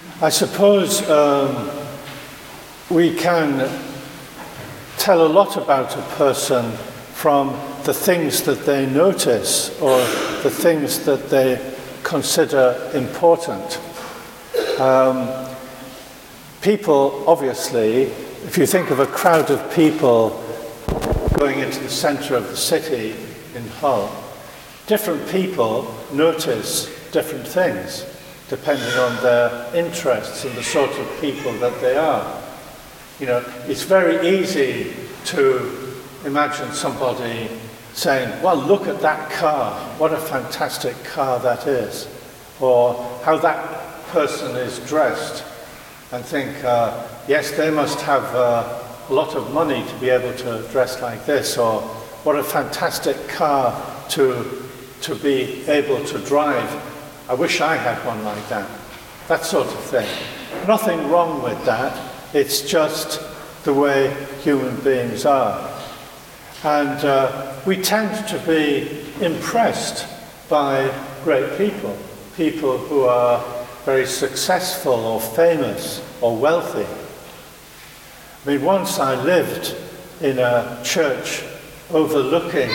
I suppose we can tell a lot about a person from the things that they notice or the things that they consider important. People, obviously, if you think of a crowd of people going into the centre of the city in Hull, different people notice different things depending on their interests and the sort of people that they are. You know, it's very easy to imagine somebody saying, well, look at that car, what a fantastic car that is, or how that person is dressed, and think, yes, they must have a lot of money to be able to dress like this, or what a fantastic car to be able to drive. I wish I had one like that. That sort of thing. Nothing wrong with that. It's just the way human beings are. And we tend to be impressed by great people, people who are very successful or famous or wealthy. I mean, once I lived in a church overlooking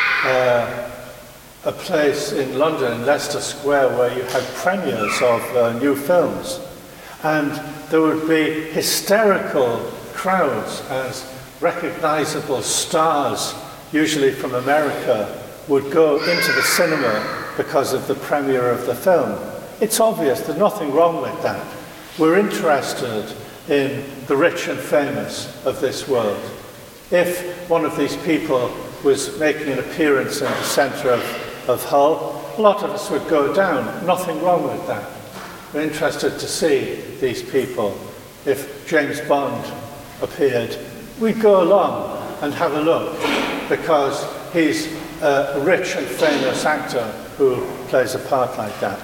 a place in London, in Leicester Square, where you had premieres of new films. And there would be hysterical crowds as recognisable stars, usually from America, would go into the cinema because of the premiere of the film. It's obvious there's nothing wrong with that. We're interested in the rich and famous of this world. If one of these people was making an appearance in the centre of Hull, a lot of us would go down. Nothing wrong with that. We're interested to see these people. If James Bond appeared, we'd go along and have a look because he's a rich and famous actor who plays a part like that.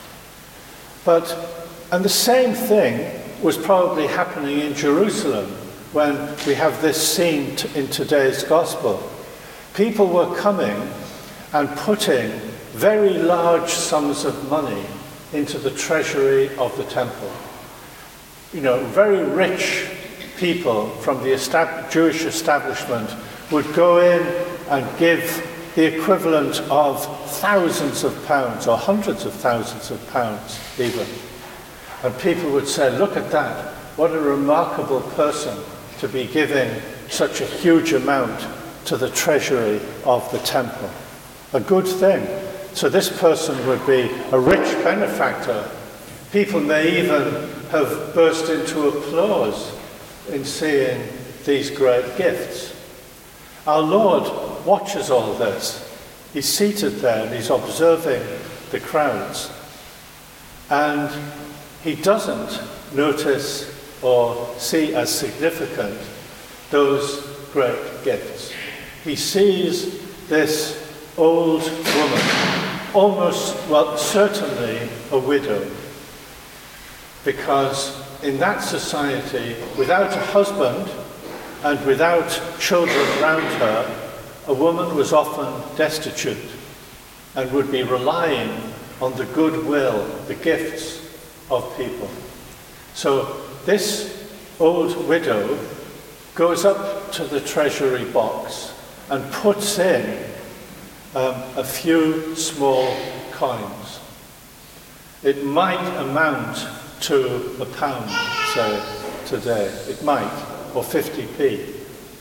And the same thing was probably happening in Jerusalem when we have this scene in today's gospel. People were coming and putting very large sums of money into the treasury of the temple. You know, very rich people from the Jewish establishment would go in and give the equivalent of thousands of pounds or hundreds of thousands of pounds even. And people would say, look at that, what a remarkable person to be giving such a huge amount to the treasury of the temple. A good thing. So this person would be a rich benefactor. People may even have burst into applause in seeing these great gifts. Our Lord watches all this. He's seated there and he's observing the crowds. And he doesn't notice or see as significant those great gifts. He sees this old woman, almost, well, certainly a widow, because in that society, without a husband and without children around her, a woman was often destitute and would be relying on the goodwill, the gifts of people. So this old widow goes up to the treasury box and puts in a few small coins. It might amount to £1, say, today. It might, or 50p.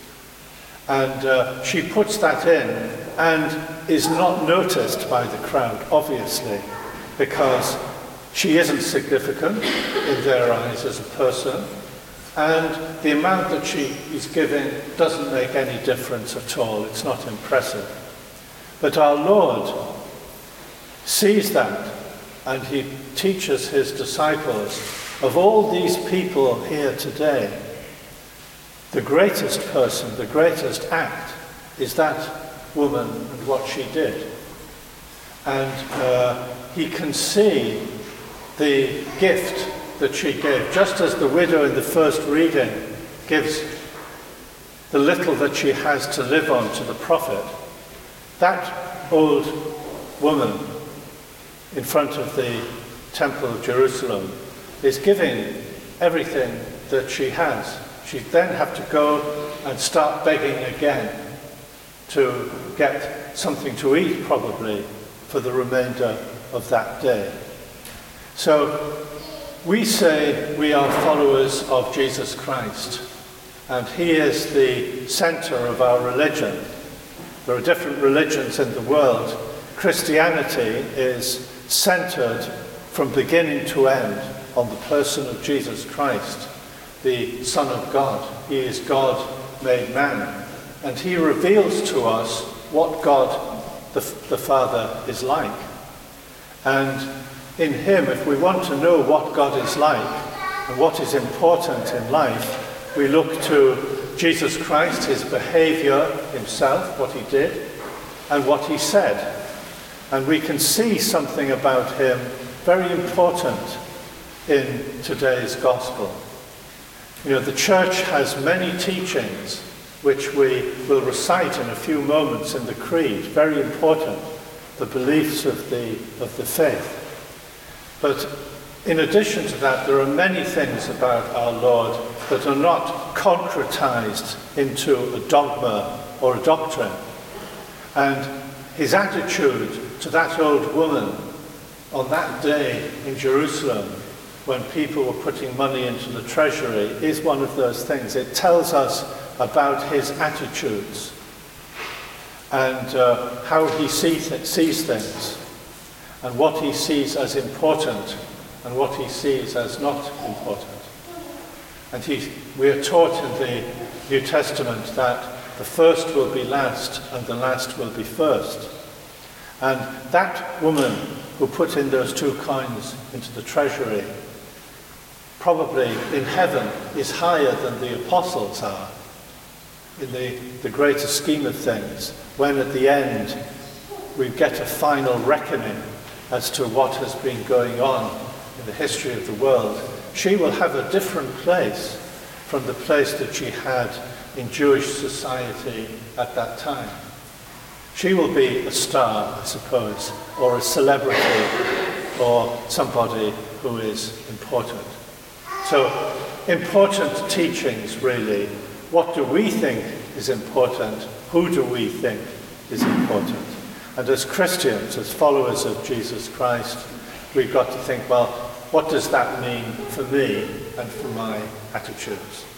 And she puts that in and is not noticed by the crowd, obviously, because she isn't significant in their eyes as a person, and the amount that she is giving doesn't make any difference at all. It's not impressive. But our Lord sees that, and he teaches his disciples, of all these people here today, the greatest person, the greatest act is that woman and what she did. And he can see the gift that she gave, just as the widow in the first reading gives the little that she has to live on to the prophet. That old woman in front of the Temple of Jerusalem is giving everything that she has. She'd then have to go and start begging again to get something to eat, probably, for the remainder of that day. So we say we are followers of Jesus Christ, and he is the center of our religion. There are different religions in the world. Christianity is centered from beginning to end on the person of Jesus Christ, the Son of God. He is God made man, and he reveals to us what God the Father is like. And in him, if we want to know what God is like and what is important in life, we look to Jesus Christ, his behavior himself, what he did, and what he said. And we can see something about him very important in today's gospel. You know, the church has many teachings which we will recite in a few moments in the creed, very important, the beliefs of the faith. But in addition to that, there are many things about our Lord that are not concretized into a dogma or a doctrine. And his attitude to that old woman on that day in Jerusalem, when people were putting money into the treasury, is one of those things. It tells us about his attitudes and how he sees things, and what he sees as important and what he sees as not important. And we are taught in the New Testament that the first will be last and the last will be first. And that woman who put in those 2 coins into the treasury probably in heaven is higher than the apostles are in the greater scheme of things, when at the end we get a final reckoning as to what has been going on in the history of the world. She will have a different place from the place that she had in Jewish society at that time. She will be a star, I suppose, or a celebrity, or somebody who is important. So, important teachings, really. What do we think is important? Who do we think is important? And as Christians, as followers of Jesus Christ, we've got to think, well, what does that mean for me and for my attitudes?